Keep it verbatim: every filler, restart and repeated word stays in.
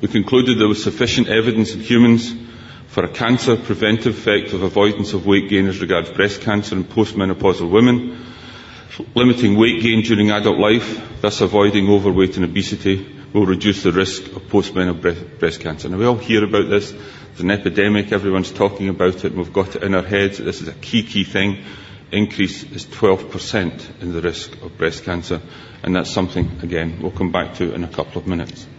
We concluded there was sufficient evidence in humans for a cancer preventive effect of avoidance of weight gain as regards breast cancer in postmenopausal women, limiting weight gain during adult life, thus avoiding overweight and obesity, will reduce the risk of postmenopausal breast cancer. Now, we all hear about this. It's an epidemic. Everyone's talking about it, and we've got it in our heads that this is a key, key thing. Increase is twelve percent in the risk of breast cancer, and that's something, again, we'll come back to in a couple of minutes.